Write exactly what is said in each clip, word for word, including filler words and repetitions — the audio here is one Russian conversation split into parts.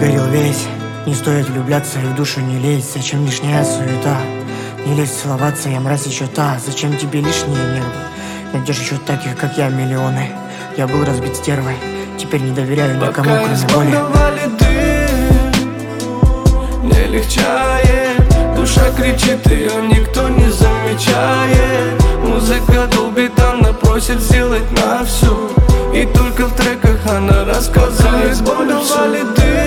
выгорел весь. Не стоит влюбляться и в душу не лезть. Зачем лишняя суета? Не лезь целоваться, я мразь еще та. Зачем тебе лишние нервы? Найдешь еще таких, как я, миллионы. Я был разбит стервой, теперь не доверяю никому, пока кроме боли. избавляли дым, не легчает. Душа кричит, ее никто не замечает. Музыка долбит, она просит сделать на всю. И только в треках она рассказывает боль всю.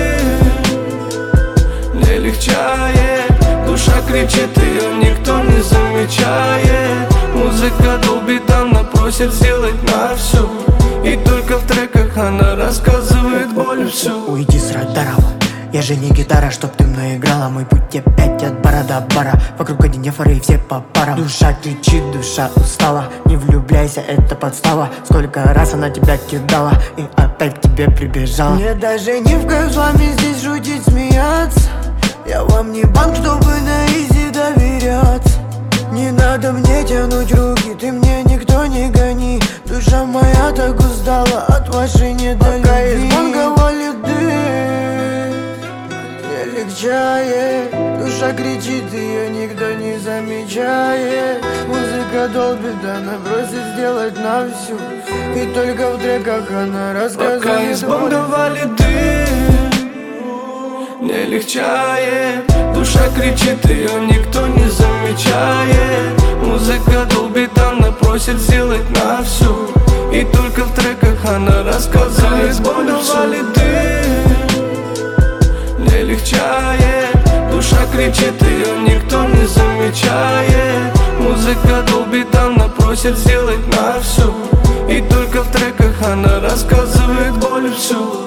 Дым не легчает. Душа кричит, ее никто не замечает. Музыка долбит, она просит сделать на всю. И только в треках она рассказывает боль всю. Уйди с радаров, я же не гитара, чтоб ты мной играла. Мой путь опять от бара до бара. Вокруг одни фары и все по парам. Душа кричит, душа устала. Не влюбляйся, это подстава. Сколько раз она тебя кидала и опять к тебе прибежала. Мне даже не в кайф с вами здесь шутить, смеяться. Я вам не банк, чтобы на изи доверяться. Не надо мне тянуть руки, ты мне никто не гони. Душа моя так устала от вашей недолюбви. Пока из банка валит дым, не легчает. Душа кричит, ее никто не замечает. Музыка долбит, она просит сделать на всю. И только в треках она рассказывает. Пока из банка валит дым, не легчает. Душа кричит, ее никто не замечает. Музыка долбит, она просит сделать на всю. И только в треках она рассказывает боль всю. Не легчает. Душа кричит, ее никто не замечает. Музыка долбит, она просит сделать на всю. И только в треках она рассказывает боль всю.